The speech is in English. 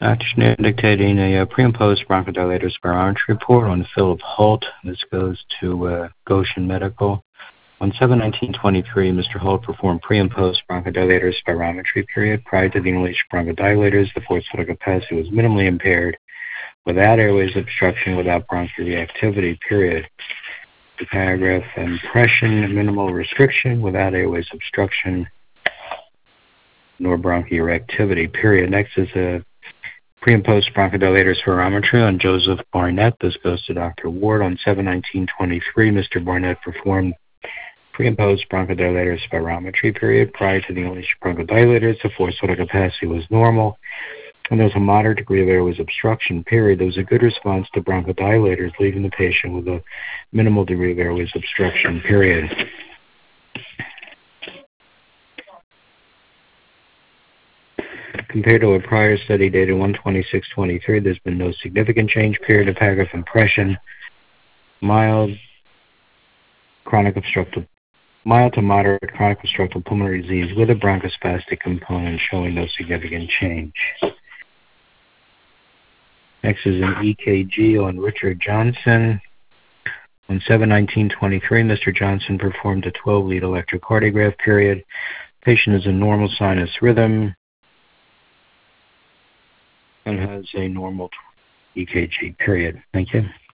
Action dictating a pre and post bronchodilator spirometry report on Philip Holt. This goes to Goshen Medical. On 7/19/23, Mr. Holt performed pre and post bronchodilator spirometry period. Prior to the inhalation bronchodilators, the forced vital capacity was minimally impaired, without airways obstruction, without bronchial reactivity period. The paragraph impression, minimal restriction, without airways obstruction, nor bronchial reactivity period. Next is a pre and post bronchodilator spirometry on Joseph Barnett. This goes to Dr. Ward. On 7/19/23, Mr. Barnett performed pre and post bronchodilator spirometry period. Prior to the inhalation bronchodilators, the forced vital capacity was normal, and there was a moderate degree of airways obstruction period. There was a good response to bronchodilators, leaving the patient with a minimal degree of airways obstruction period. Compared to a prior study dated 1/26/23, there's been no significant change period of paragraph impression. Mild to moderate chronic obstructive pulmonary disease with a bronchospastic component showing no significant change. Next is an EKG on Richard Johnson. On 7/19/23, Mr. Johnson performed a 12-lead electrocardiograph period. Patient is in normal sinus rhythm and has a normal EKG period. Thank you.